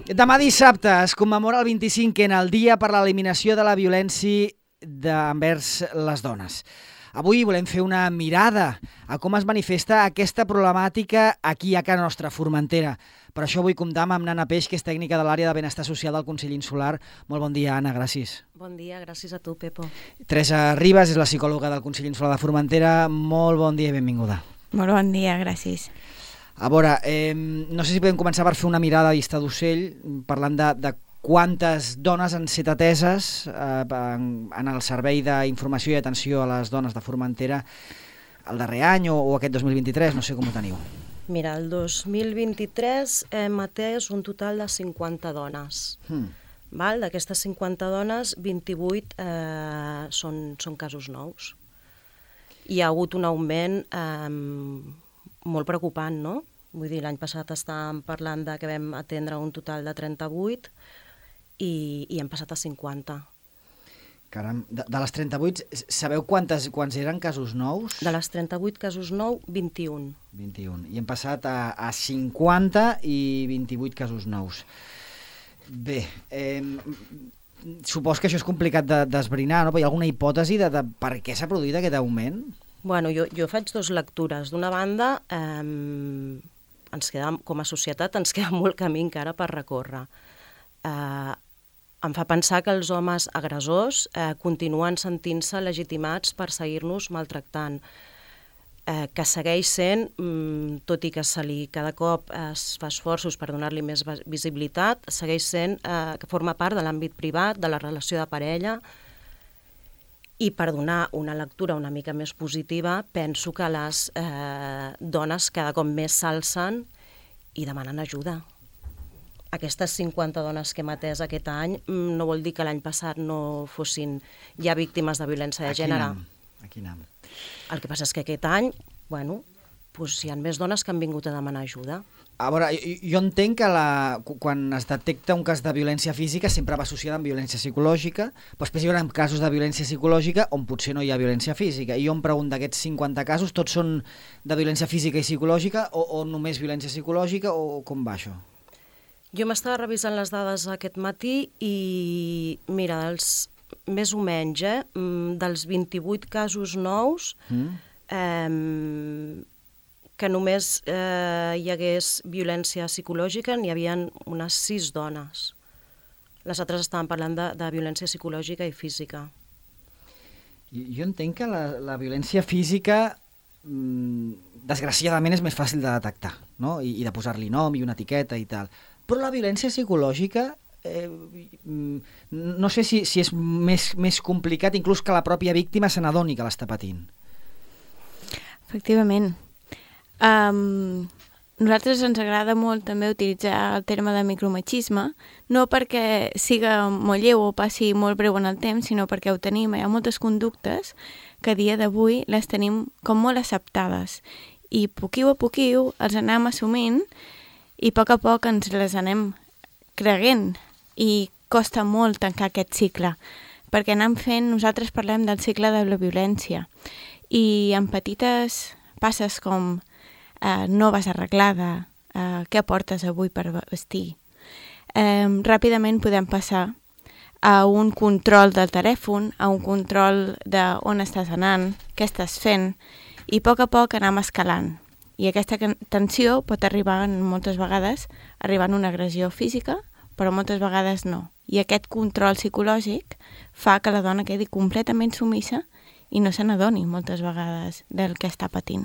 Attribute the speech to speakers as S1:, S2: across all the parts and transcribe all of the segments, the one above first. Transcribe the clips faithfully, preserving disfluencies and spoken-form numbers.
S1: Demà dissabte es commemora el vint-i-cinquè en el Dia per l'Eliminació de la Violència envers les dones. Avui volem fer una mirada a com es manifesta aquesta problemàtica aquí a casa nostra, Formentera. Per això vull comptar amb Anna Peix, que és tècnica de l'àrea de benestar social del Consell Insular. Molt bon dia, Anna, gràcies.
S2: Bon dia, gràcies a tu, Pepo.
S1: Teresa Ribas és la psicòloga del Consell Insular de Formentera. Molt bon dia i benvinguda.
S3: Molt bon dia, gràcies.
S1: A veure, eh, no sé si podem començar per fer una mirada a vista d'ocell, parlant de, de quantes dones han set ateses eh, en, en el servei d'informació i atenció a les dones de Formentera el darrer any o, o aquest dos mil vint-i-tres, no sé com ho teniu.
S2: Mira, el dos mil vint-i-tres hem atès un total de cinquanta dones.
S1: Hmm.
S2: Val? D'aquestes cinquanta dones, vint-i-vuit eh, són, són casos nous. Hi ha hagut un augment eh, molt preocupant, no? Vull dir, l'any passat estàvem parlant de que vam atendre un total de trenta-vuit i, i hem passat a cinquanta.
S1: Caram, de, de les trenta-vuit, sabeu quantes, quants eren casos nous?
S2: De les trenta-vuit casos nous, vint-i-un.
S1: vint-i-un. I hem passat a, a cinquanta i vint-i-vuit casos nous. Bé, eh, supos que això és complicat de, d'esbrinar, no? Però hi ha alguna hipòtesi de, de per què s'ha produït aquest augment?
S2: Bueno, jo, jo faig dues lectures. D'una banda, eh, ens queda, com a societat ens queda molt camí encara per recórrer. Eh, em fa pensar que els homes agressors eh, continuen sentint-se legitimats per seguir-nos maltractant, eh, que segueix sent, mm, tot i que se li cada cop es fa esforços per donar-li més visibilitat, segueix sent eh, que forma part de l'àmbit privat, de la relació de parella. I per donar una lectura una mica més positiva, penso que les eh, dones cada cop més s'alcen i demanen ajuda. Aquestes cinquanta dones que hem atès aquest any no vol dir que l'any passat no fossin ja víctimes de violència de gènere.
S1: Aquí anem.
S2: El que passa és que aquest any, bueno, doncs hi ha més dones que han vingut a demanar ajuda.
S1: A veure, jo, jo entenc que la, quan es detecta un cas de violència física sempre va associada amb violència psicològica, però després hi haurà casos de violència psicològica on potser no hi ha violència física. I jo em pregunto, d'aquests cinquanta casos, tots són de violència física i psicològica o, o només violència psicològica o com va això?
S2: Jo m'estava revisant les dades aquest matí i, mira, dels, més o menys, eh, dels vint-i-vuit casos nous, mm. eh, que només eh, hi hagués violència psicològica, n'hi havia unes sis dones. Les altres estaven parlant de, de violència psicològica i física.
S1: Jo entenc que la, la violència física, mmm, desgraciadament, és més fàcil de detectar, no? I, i de posar-li nom i una etiqueta i tal. Però la violència psicològica, eh, no sé si, si és més, més complicat, inclús que la pròpia víctima se n'adoni que l'està patint.
S3: Efectivament. Um, nosaltres ens agrada molt també utilitzar el terme de micromachisme, no perquè siga molt lleu o passi molt breu en el temps, sinó perquè ho tenim. Hi ha moltes conductes que a dia d'avui les tenim com molt acceptades i poquiu a poquiu els anem assumint i a poc a poc ens les anem creient i costa molt tancar aquest cicle, perquè anem fent, nosaltres parlem del cicle de la violència i en petites passes com Uh, no vas arreglada, uh, què portes avui per vestir. Um, ràpidament podem passar a un control del telèfon, a un control de on estàs anant, què estàs fent, i a poc a poc anem escalant. I aquesta tensió pot arribar, moltes vegades, arribar a una agressió física, però moltes vegades no. I aquest control psicològic fa que la dona quedi completament submissa i no se n'adoni moltes vegades del que està patint.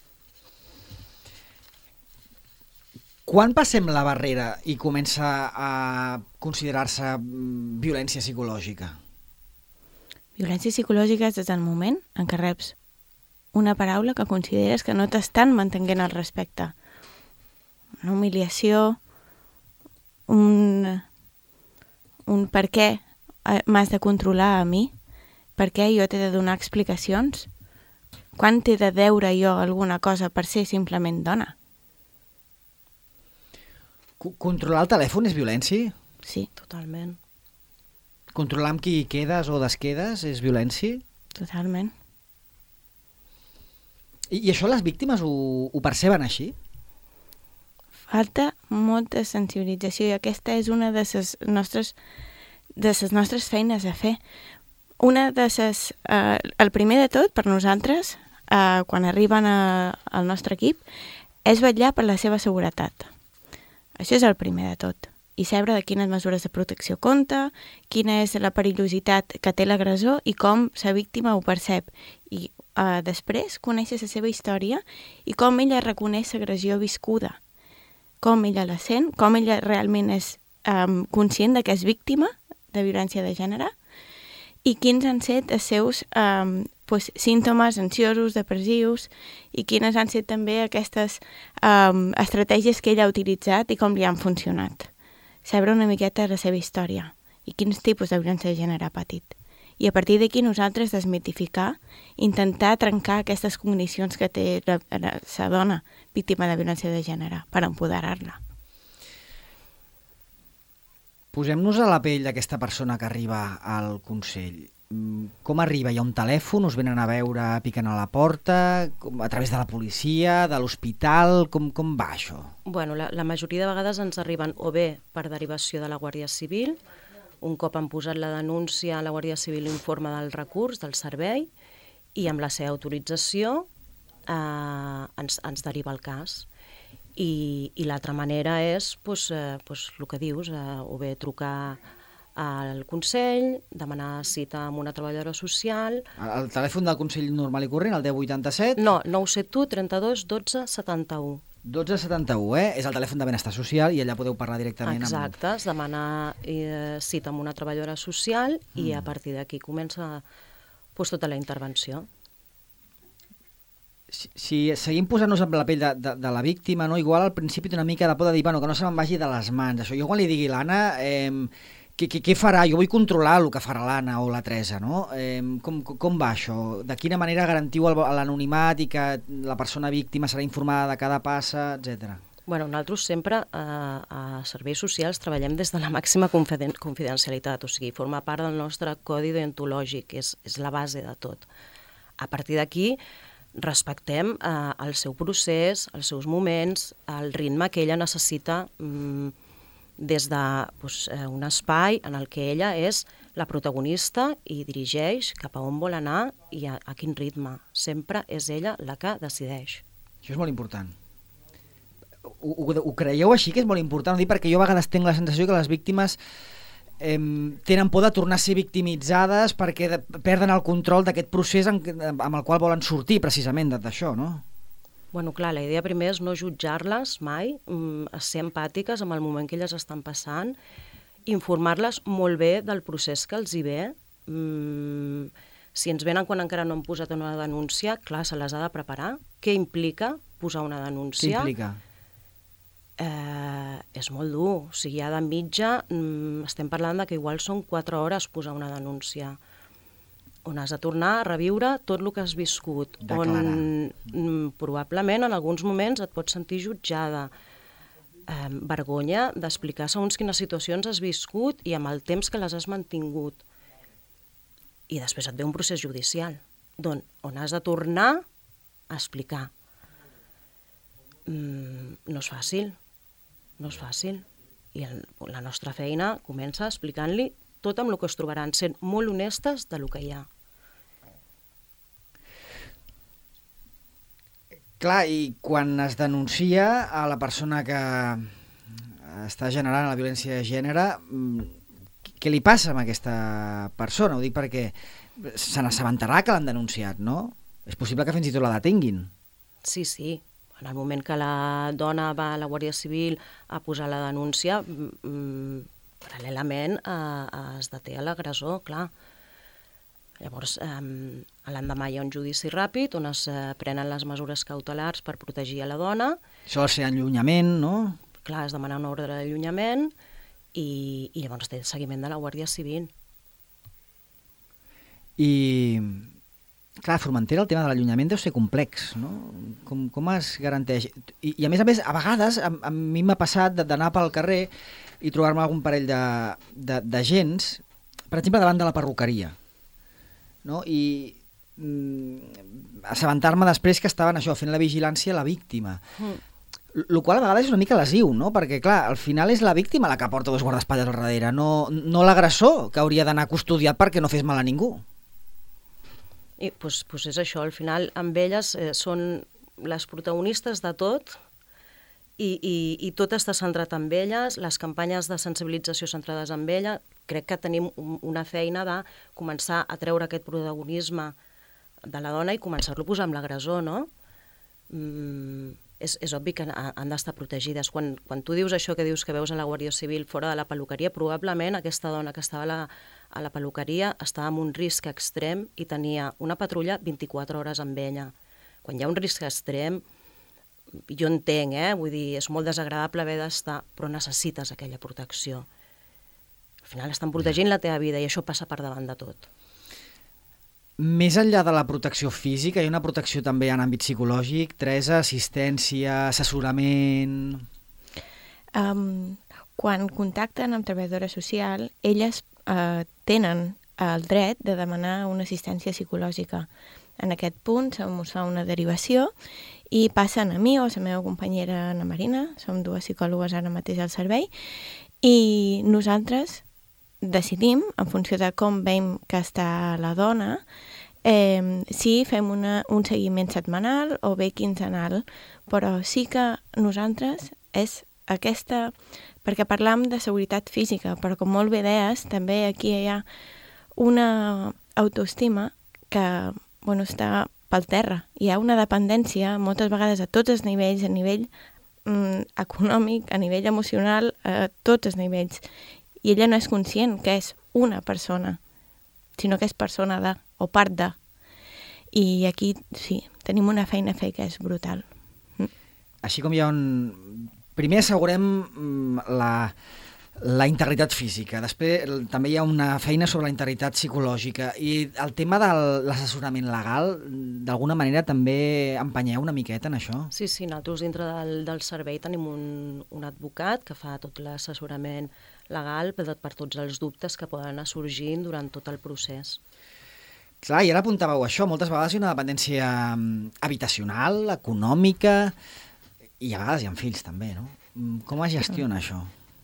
S1: Quan passem la barrera i comença a considerar-se violència psicològica?
S3: Violència psicològica és des del moment en què reps una paraula que consideres que no t'estan mantenint el respecte. Una humiliació, un, un per què m'has de controlar a mi, per què jo t'he de donar explicacions, quan t'he de deure jo alguna cosa per ser simplement dona.
S1: Controlar el telèfon és violència?
S3: Sí.
S2: Totalment.
S1: Controlar amb qui quedes o desquedes és violència?
S3: Totalment.
S1: I, i això les víctimes ho, ho perceben així?
S3: falta molta sensibilització i aquesta és una de les nostres, de les nostres feines a fer. Una de les, eh, el primer de tot, per nosaltres, eh, quan arriben a, al nostre equip, és vetllar per la seva seguretat. Això és el primer de tot. I saber de quines mesures de protecció compta, quina és la perillositat que té l'agressor i com la víctima ho percep. I eh, després conèixer la seva història i com ella reconeix l'agressió viscuda, com ella la sent, com ella realment és eh, conscient de que és víctima de violència de gènere i quins han estat els seus eh, pues, símptomes ansiosos, depressius i quines han estat també aquestes eh, estratègies que ella ha utilitzat i com li han funcionat. Saber una miqueta la seva història i quins tipus de violència de gènere ha patit. I a partir d'aquí nosaltres desmitificar, intentar trencar aquestes cognicions que té la, la, la dona víctima de violència de gènere per empoderar-la.
S1: Posem-nos a la pell d'aquesta persona que arriba al Consell. Com arriba? Hi ha un telèfon? Us venen a veure, piquen a la porta? A través de la policia, de l'hospital? Com, com va això?
S2: Bueno, la, la majoria de vegades ens arriben o bé per derivació de la Guàrdia Civil. Un cop han posat la denúncia, la Guàrdia Civil informa del recurs, del servei, i amb la seva autorització eh, ens, ens deriva el cas. I, i l'altra manera és pues, eh, pues, el que dius, eh, o bé trucar al Consell, demanar cita amb una treballadora social.
S1: El telèfon del Consell normal i corrent, el deu vuitanta-set?
S2: No, nou set u trenta-dos dotze setanta-u.
S1: dotze setanta-u, eh? És el telèfon de benestar social i allà podeu parlar directament.
S2: Exacte, amb... es demana eh, cita amb una treballadora social mm. i a partir d'aquí comença pues, tota la intervenció.
S1: Si, si seguim posant-nos amb la pell de, de, de la víctima, no? Igual al principi té una mica de por de dir, bueno, que no se me'n vagi de les mans. Això, jo quan li digui l'Anna, eh, què, què, què farà? Jo vull controlar el que farà l'Anna o la Teresa, no? Eh, com, com va això? De quina manera garantiu l'anonimat i que la persona víctima serà informada de cada passa, etcètera?
S2: Bueno, nosaltres sempre eh, a serveis socials treballem des de la màxima confiden confidencialitat, o sigui, forma part del nostre codi deontològic, és, és la base de tot. A partir d'aquí, respectem eh, el seu procés, els seus moments, el ritme que ella necessita mm, des de pues, eh, un espai en el que ella és la protagonista i dirigeix cap a on vol anar i a, a quin ritme. Sempre és ella la que decideix.
S1: Això és molt important. Ho, ho, ho creieu així, que és molt important? Ho dic perquè jo a vegades tinc la sensació que les víctimes eh, tenen por de tornar a ser victimitzades perquè de, perden el control d'aquest procés en, amb el qual volen sortir precisament d'això, no?
S2: Bueno, clar, la idea primer és no jutjar-les mai, mm, ser empàtiques amb el moment que elles estan passant, informar-les molt bé del procés que els hi ve. Mm, si ens venen quan encara no han posat una denúncia, clar, se les ha de preparar. Què implica posar una denúncia?
S1: Què implica?
S2: Eh, és molt dur. O sigui, ja de mitja mm, estem parlant de que igual són quatre hores posar una denúncia, on has de tornar a reviure tot el que has viscut,
S1: Declarar.
S2: on mm, probablement en alguns moments et pots sentir jutjada, eh, vergonya d'explicar segons quines situacions has viscut i amb el temps que les has mantingut. I després et ve un procés judicial, on, on has de tornar a explicar. Mm, no és fàcil, no és fàcil. I el, la nostra feina comença explicant-li tot amb el que es trobaran, sent molt honestes de lo que hi ha.
S1: Clar, i quan es denuncia a la persona que està generant la violència de gènere, què li passa amb aquesta persona? Ho dic perquè se n'assabentarà que l'han denunciat, no? És possible que fins i tot la detinguin.
S2: Sí, sí. En el moment que la dona va a la Guàrdia Civil a posar la denúncia, mm, paral·lelament eh, es deté a l'agressor, clar. Llavors, eh, l'endemà hi ha un judici ràpid on es eh, prenen les mesures cautelars per protegir a la dona.
S1: Això ha de ser allunyament, no?
S2: Clar, es demana una ordre d'allunyament i, i llavors té el seguiment de la Guàrdia Civil.
S1: I, clar, a Formentera el tema de l'allunyament deu ser complex, no? Com, com es garanteix? I, I a més a més, a vegades, a, a mi m'ha passat d'anar pel carrer i trobar-me algun parell d'agents, per exemple, davant de la perruqueria, no? I mm, assabentar-me després que estaven això, fent la vigilància a la víctima. Mm. El qual a vegades és una mica lesiu, no? Perquè, clar, al final és la víctima la que porta dos guardaespatlles al darrere, no, no l'agressor, que hauria d'anar custodiat perquè no fes mal a ningú.
S2: I pues, pues és això, al final amb elles eh, són les protagonistes de tot i, i, i tot està centrat en elles, les campanyes de sensibilització centrades en ella. Crec que tenim una feina de començar a treure aquest protagonisme de la dona i començar-lo a posar amb l'agressor, no? Mm, és, és obvi que han d'estar protegides. Quan, quan tu dius això que dius que veus a la Guàrdia Civil fora de la peluqueria, probablement aquesta dona que estava a la, a la peluqueria estava en un risc extrem i tenia una patrulla vint-i-quatre hores amb ella. Quan hi ha un risc extrem, jo entenc, eh? Vull dir, és molt desagradable haver d'estar, però necessites aquella protecció. Al final estan protegint la teva vida i això passa per davant de tot.
S1: Més enllà de la protecció física, hi ha una protecció també en àmbit psicològic, Teresa, assistència, assessorament...
S3: Um, quan contacten amb treballadora social, elles uh, tenen el dret de demanar una assistència psicològica. En aquest punt se mos fa una derivació i passen a mi o a la meva companyera Ana Marina, som dues psicòlogues ara mateix al servei, i nosaltres decidim, en funció de com veiem que està la dona, eh, si fem una, un seguiment setmanal o bé quinzenal, però sí que nosaltres és aquesta... Perquè parlam de seguretat física, però com molt bé deies, també aquí hi ha una autoestima que bueno, està pel terra. Hi ha una dependència, moltes vegades a tots els nivells, a nivell mm, econòmic, a nivell emocional, a tots els nivells. I ella no és conscient que és una persona, sinó que és persona de, o part de. I aquí, sí, tenim una feina a fer que és brutal. Mm.
S1: Així com hi ha un... Primer assegurem la, la integritat física, després també hi ha una feina sobre la integritat psicològica i el tema de l'assessorament legal, d'alguna manera també empenyeu una miqueta en això?
S2: Sí, sí, nosaltres dintre del, del servei tenim un, un advocat que fa tot l'assessorament legal per, per tots els dubtes que poden anar sorgint durant tot el procés.
S1: Clar, i ara apuntàveu això, moltes vegades hi ha una dependència habitacional, econòmica, i a vegades hi ha fills també, no? Com es gestiona això?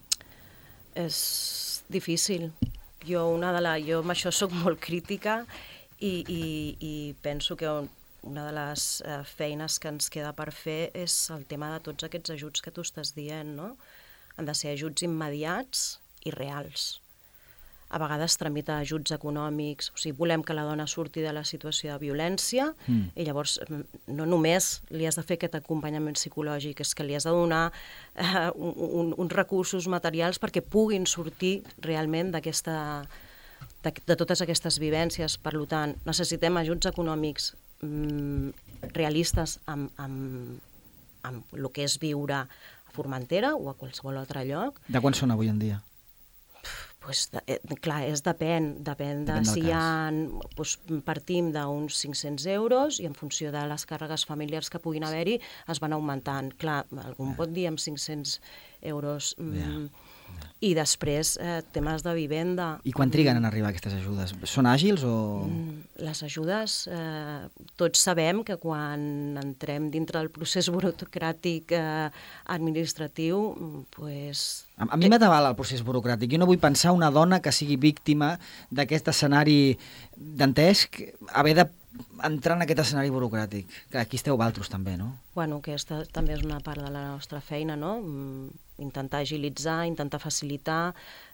S2: És difícil. Jo, una de la, jo amb això soc molt crítica i, i, i penso que una de les eh, feines que ens queda per fer és el tema de tots aquests ajuts que tu estàs dient, no? Han de ser ajuts immediats i reals. A vegades tramita ajuts econòmics, o sigui, volem que la dona surti de la situació de violència mm. i llavors no només li has de fer aquest acompanyament psicològic, és que li has de donar eh, un, uns recursos materials perquè puguin sortir realment d'aquesta, de, de totes aquestes vivències. Per tant, necessitem ajuts econòmics mm, realistes amb, amb, amb el que és viure a Formentera o a qualsevol altre lloc.
S1: De quan són avui en dia?
S2: Pues, eh, clar, és depèn, depèn de si hi ha... Pues, partim d'uns cinc-cents euros i en funció de les càrregues familiars que puguin haver-hi es van augmentant. Clar, algú yeah. pot dir amb cinc-cents euros... Yeah. Mm, i després eh, temes de vivenda.
S1: I quan triguen en arribar aquestes ajudes? Són àgils o...?
S2: Les ajudes, eh, tots sabem que quan entrem dintre del procés burocràtic eh, administratiu, pues...
S1: A, a mi m'atabala el procés burocràtic. Jo no vull pensar una dona que sigui víctima d'aquest escenari dantesc, haver de entrar en aquest escenari burocràtic. Que aquí esteu valtros també, no?
S2: Bueno, aquesta també és una part de la nostra feina, no? Intentar agilitzar, intentar facilitar,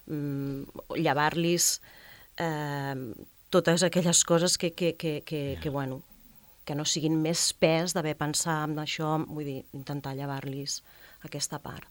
S2: llevar-los eh, totes aquelles coses que, que, que, que, yeah. que, bueno, que no siguin més pes d'haver pensat en això, vull dir, intentar llevar-los aquesta part.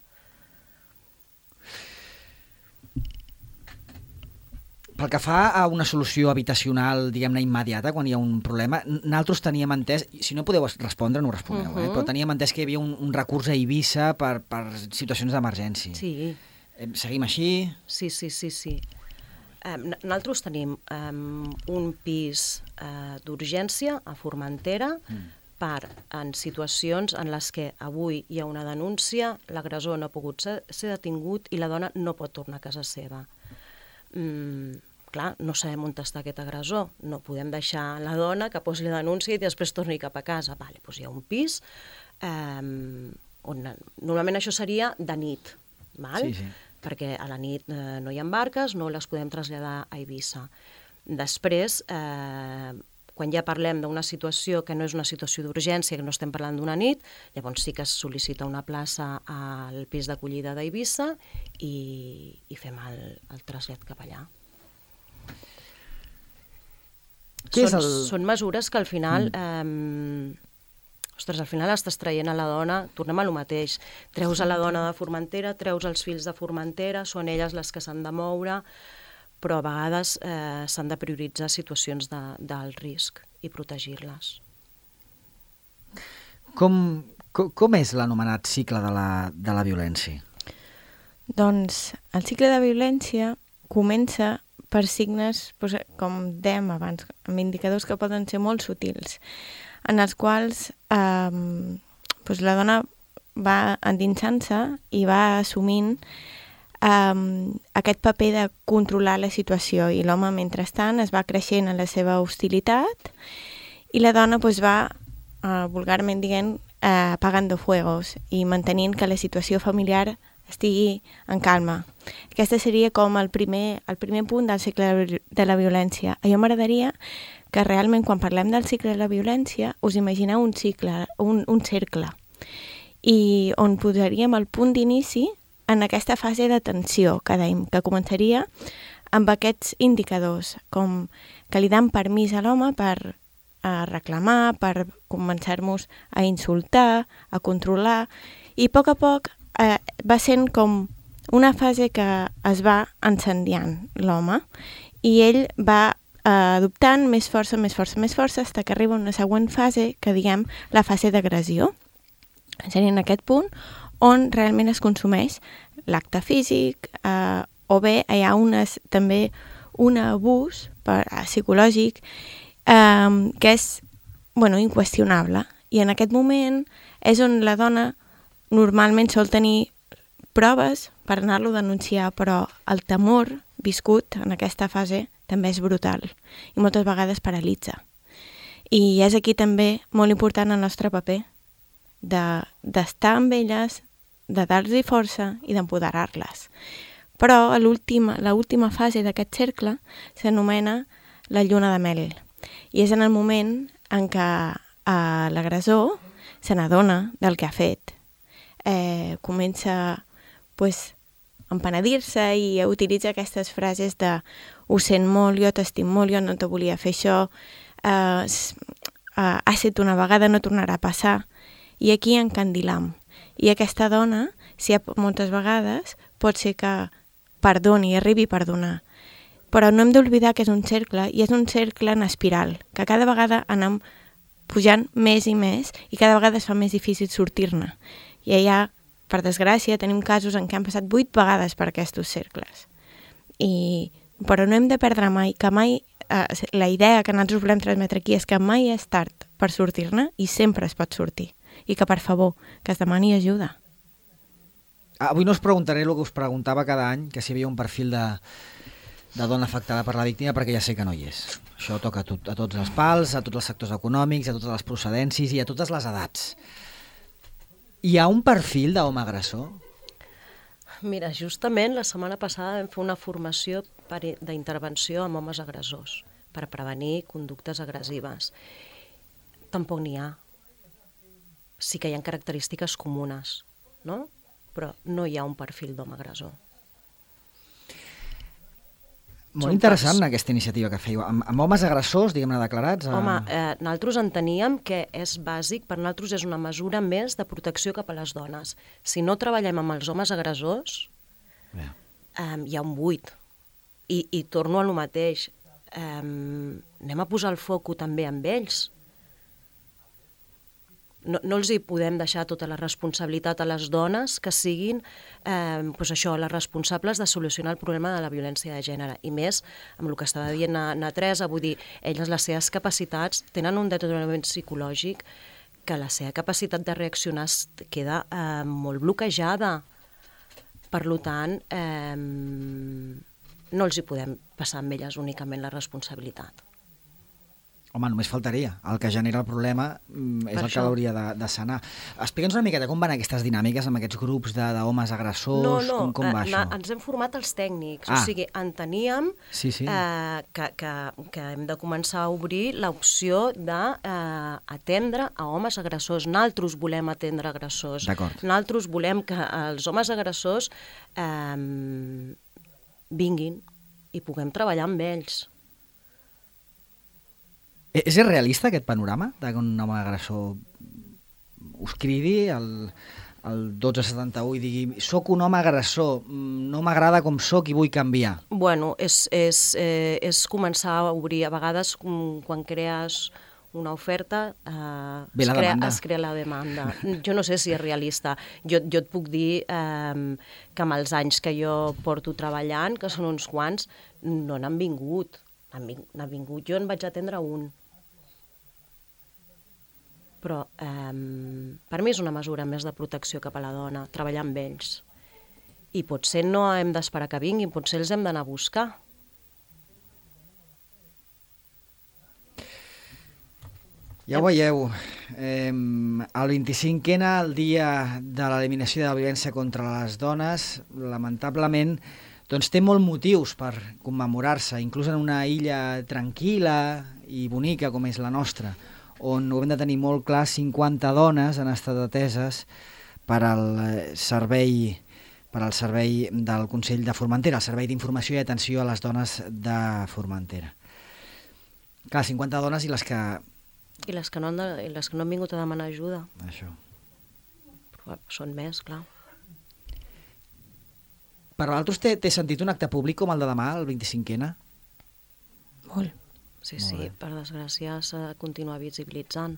S1: Pel que fa a una solució habitacional, diguem-ne, immediata, quan hi ha un problema, nosaltres teníem entès, si no podeu respondre, no ho responeu, uh -huh. eh? però teníem entès que hi havia un, un recurs a Eivissa per, per situacions d'emergència.
S2: Sí.
S1: Eh, seguim així?
S2: Sí, sí, sí, sí. Eh, nosaltres tenim eh, un pis eh, d'urgència a Formentera mm. per en situacions en les que avui hi ha una denúncia, l'agressor no ha pogut ser, ser detingut i la dona no pot tornar a casa seva. Mm, clar, no sabem on està aquest agressor, no podem deixar la dona que posi la denúncia i després torni cap a casa. Vale, doncs hi ha un pis eh, on, normalment això seria de nit, val?
S1: Sí, sí.
S2: Perquè a la nit eh, no hi ha barques, no les podem traslladar a Eivissa. Després, eh, quan ja parlem d'una situació que no és una situació d'urgència, que no estem parlant d'una nit, llavors sí que es sol·licita una plaça al pis d'acollida d'Eivissa i, i fem el, el trasllat cap allà.
S1: Què és
S2: Són,
S1: el-
S2: són mesures que al final... Eh, ostres, al final estàs traient a la dona, tornem a lo mateix, treus a la dona de Formentera, treus els fills de Formentera, són elles les que s'han de moure, però a vegades eh, s'han de prioritzar situacions de, d'alt risc i protegir-les.
S1: Com, com, com és l'anomenat cicle de la, de la violència?
S3: Doncs el cicle de violència comença per signes, doncs, com dèiem abans, amb indicadors que poden ser molt sutils, en els quals eh, doncs la dona va endinsant-se i va assumint eh, aquest paper de controlar la situació i l'home, mentrestant, es va creixent en la seva hostilitat i la dona doncs, va, eh, vulgarment dient, eh, apagando fuegos i mantenint que la situació familiar estigui en calma. Aquesta seria com el primer, el primer punt del cicle de la violència. A mi m'agradaria que realment quan parlem del cicle de la violència us imagineu un cicle, un, un cercle, i on posaríem el punt d'inici en aquesta fase de tensió que dèiem, que començaria amb aquests indicadors, com que li dan permís a l'home per a reclamar, per començar-nos a insultar, a controlar, i a poc a poc eh, va sent com una fase que es va encendiant l'home i ell va eh, adoptant més força, més força, més força, fins que arriba una següent fase que diguem la fase d'agressió. Seria en aquest punt on realment es consumeix l'acte físic eh, o bé hi ha unes, també un abús per, eh, psicològic eh, que és bueno, inqüestionable i en aquest moment és on la dona normalment sol tenir proves per anar-lo a denunciar, però el temor viscut en aquesta fase també és brutal i moltes vegades paralitza. I és aquí també molt important el nostre paper d'estar amb elles, de dar-los força i d'empoderar-les. Però l'última l'última fase d'aquest cercle s'anomena la lluna de mel i és en el moment en què eh, l'agressor se n'adona del que ha fet. Eh, comença pues, a empenedir-se i utilitza aquestes frases de ho sent molt, jo t'estim molt, jo no te volia fer això, eh, eh, ha set una vegada, no tornarà a passar. I aquí encandilam. I aquesta dona, si ha, moltes vegades, pot ser que perdoni, arribi a perdonar. Però no hem d'oblidar que és un cercle, i és un cercle en espiral, que cada vegada anem pujant més i més, i cada vegada es fa més difícil sortir-ne. I allà, per desgràcia, tenim casos en què han passat vuit vegades per aquests cercles. I, però no hem de perdre mai, que mai, eh, la idea que nosaltres volem transmetre aquí és que mai és tard per sortir-ne i sempre es pot sortir. I que, per favor, que es demani ajuda.
S1: Avui no us preguntaré el que us preguntava cada any, que si hi havia un perfil de, de dona afectada per la víctima, perquè ja sé que no hi és. Això toca a, tot, a tots els pals, a tots els sectors econòmics, a totes les procedències i a totes les edats. Hi ha un perfil d'home agressor?
S2: Mira, justament la setmana passada vam fer una formació per- d'intervenció amb homes agressors per prevenir conductes agressives. Tampoc n'hi ha. Sí que hi ha característiques comunes, no? Però no hi ha un perfil d'home agressor.
S1: Molt
S2: Són
S1: interessant
S2: pocs.
S1: aquesta iniciativa que fèieu. Amb, amb homes agressors, diguem-ne, declarats? A...
S2: Home, eh, nosaltres enteníem que és bàsic, per nosaltres és una mesura més de protecció cap a les dones. Si no treballem amb els homes agressors,
S1: Bé.
S2: eh, hi ha un buit. I, i torno a lo mateix. Eh, anem a posar el foco també amb ells. No, no els hi podem deixar tota la responsabilitat a les dones que siguin eh, doncs això, les responsables de solucionar el problema de la violència de gènere. I més, amb el que estava dient na, na Teresa, vull dir, elles, les seves capacitats, tenen un deteriorament psicològic que la seva capacitat de reaccionar es queda eh, molt bloquejada. Per tant, eh, no els hi podem passar amb elles únicament la responsabilitat.
S1: Home, només faltaria. El que genera el problema mm, és
S2: Per
S1: el que
S2: això.
S1: l'hauria de, de sanar. Explica'ns una miqueta com van aquestes dinàmiques amb aquests grups de- d'homes agressors,
S2: No, no,
S1: com, com va
S2: eh,
S1: això?
S2: na- ens hem format els tècnics,
S1: Ah.
S2: o sigui, enteníem
S1: Sí, sí.
S2: eh, que, que, que hem de començar a obrir l'opció d'atendre a homes agressors. Nosaltres volem atendre agressors.
S1: D'acord.
S2: Nosaltres volem que els homes agressors eh, vinguin i puguem treballar amb ells.
S1: E- És realista aquest panorama de que un home agressor us cridi el, el dotze setanta-u i digui soc un home agressor, mm, no m'agrada com soc i vull canviar?
S2: Bueno, és, és, eh, és començar a obrir. A vegades, mm, quan crees una oferta, eh,
S1: Ve
S2: es,
S1: la
S2: crea,
S1: demanda.
S2: es crea la demanda. Jo no sé si és realista. Jo, jo et puc dir eh, que amb els anys que jo porto treballant, que són uns quants, no n'han vingut. N'han ving- n'ha vingut. Jo en vaig atendre un. Però eh, per mi és una mesura més de protecció cap a la dona, treballar amb ells. I potser no hem d'esperar que vinguin, potser els hem d'anar a buscar.
S1: Ja ho veieu, eh, el vint-i-cinquè, el dia de l'eliminació de la violència contra les dones, lamentablement, doncs té molts motius per commemorar-se, inclús en una illa tranquil·la i bonica com és la nostra, on ho hem de tenir molt clar, cinquanta dones han estat ateses per al eh, servei per al servei del Consell de Formentera, el Servei d'Informació i Atenció a les Dones de Formentera. Clar, cinquanta dones i les que...
S2: I les que no han, de, i les que no han vingut a demanar ajuda.
S1: Això.
S2: Però són més, clar.
S1: Per vosaltres té, té sentit un acte públic com el de demà, el vint-i-cinquè?
S3: Molt.
S2: Sí,
S1: Molt
S2: sí,
S1: bé.
S2: per desgràcia s'ha de continuar visibilitzant.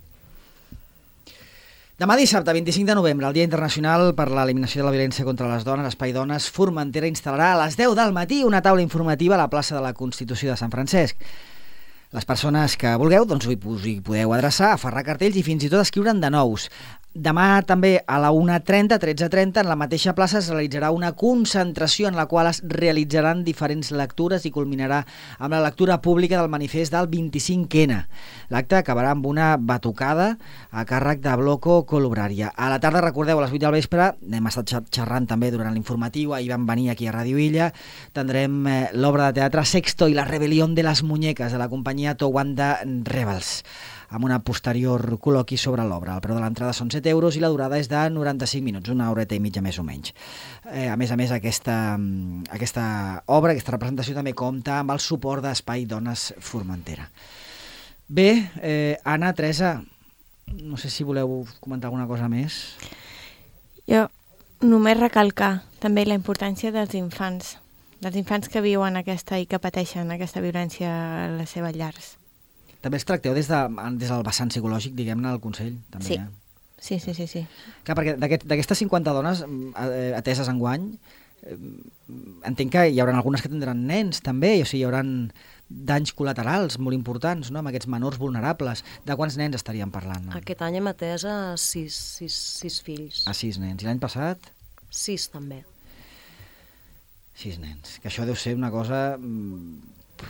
S1: Demà dissabte, vint-i-cinc de novembre, el Dia Internacional per l'Eliminació de la Violència contra les Dones, Espai Dones, Formentera instal·larà a les deu del matí una taula informativa a la plaça de la Constitució de Sant Francesc. Les persones que vulgueu doncs, us hi podeu adreçar, aferrar cartells i fins i tot escriure'n de nous. Demà també a la una trenta, tretze trenta, en la mateixa plaça es realitzarà una concentració en la qual es realitzaran diferents lectures i culminarà amb la lectura pública del manifest del vint-i-cinquè. L'acte acabarà amb una batucada a càrrec de Bloco Col·lubrària. A la tarda, recordeu, a les vuit del vespre, hem estat xerrant també durant l'informatiu, ahir vam venir aquí a Ràdio Illa, tindrem eh, l'obra de teatre Sexto i la rebel·lión de les muñecas de la companyia Towanda Rebels, amb una posterior col·loqui sobre l'obra. El preu de l'entrada són set euros i la durada és de noranta-cinc minuts, una horeta i mitja més o menys. Eh, a més a més, aquesta, aquesta obra, aquesta representació també compta amb el suport d'Espai Dones Formentera. Bé, eh, Anna, Teresa, no sé si voleu comentar alguna cosa més.
S3: Jo només recalcar també la importància dels infants, dels infants que viuen aquesta i que pateixen aquesta violència a les seves llars.
S1: També els tracteu des, de, des del vessant psicològic, diguem-ne, al Consell. També,
S3: Sí.
S1: eh?
S3: Sí, sí, sí, sí.
S1: Clar, perquè d'aquest- d'aquestes cinquanta dones eh, ateses enguany, eh, entenc que hi haurà algunes que tindran nens també, o sigui, hi haurà danys col·laterals molt importants, no?, amb aquests menors vulnerables. De quants nens estaríem parlant? No?
S2: Aquest any hem atès a sis, sis, sis fills.
S1: A sis nens. I l'any passat?
S2: Sis, també.
S1: Sis nens. Que això deu ser una cosa... mm,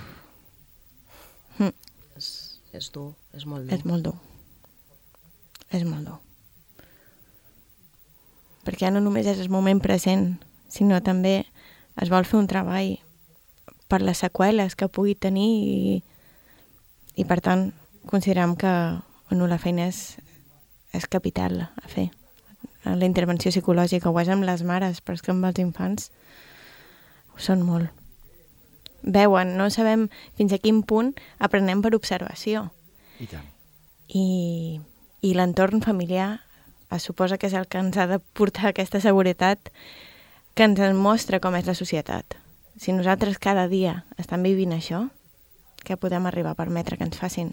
S2: És, és dur, és molt dur.
S3: És molt dur. És molt dur. Perquè no només és el moment present, sinó també es vol fer un treball per les seqüeles que pugui tenir i, i per tant, considerem que bueno, la feina és, és capital a fer. La intervenció psicològica ho és amb les mares, però és que amb els infants ho són molt. Veuen, no sabem fins a quin punt aprenem per observació.
S1: I tant.
S3: I, i l'entorn familiar es suposa que és el que ens ha de portar aquesta seguretat que ens mostra com és la societat. Si nosaltres cada dia estem vivint això, què podem arribar a permetre que ens facin?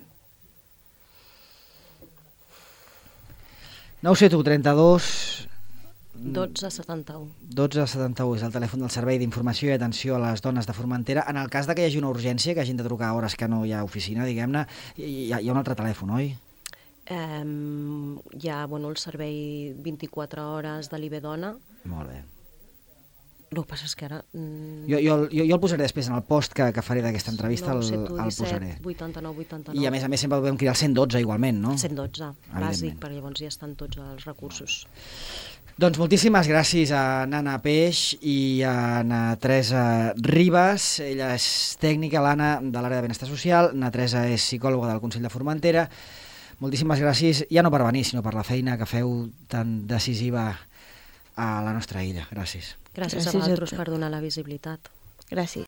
S1: nou set u trenta-dos...
S2: dotze setanta-u.
S1: dotze setanta-u és el telèfon del Servei d'Informació i Atenció a les Dones de Formentera. En el cas de que hi hagi una urgència, que hagin de trucar a hores que no hi ha oficina, diguem-ne, hi, ha, hi ha un altre telèfon, oi?
S2: Eh, hi ha bueno, el servei vint-i-quatre hores de l'I B Dona,
S1: Molt bé.
S2: El que passa és que ara... Mm,
S1: Jo, jo, jo, jo el posaré després en el post que, que faré d'aquesta entrevista, el, el posaré.
S2: vuitanta-nou, vuitanta-nou.
S1: I a més a més sempre el podem cridar al cent dotze igualment, no?
S2: cent dotze, bàsic, perquè llavors ja estan tots els recursos.
S1: Doncs moltíssimes gràcies a Nana Peix i a na Teresa Ribas. Ella és tècnica, l'Anna, de l'àrea de benestar social, na Teresa és psicòloga del Consell de Formentera. Moltíssimes gràcies, ja no per venir, sinó per la feina que feu tan decisiva a la nostra illa. Gràcies.
S2: Gràcies,
S3: Gràcies
S2: a
S3: a
S2: vosaltres
S3: tu.
S2: per donar la visibilitat.
S3: Gràcies.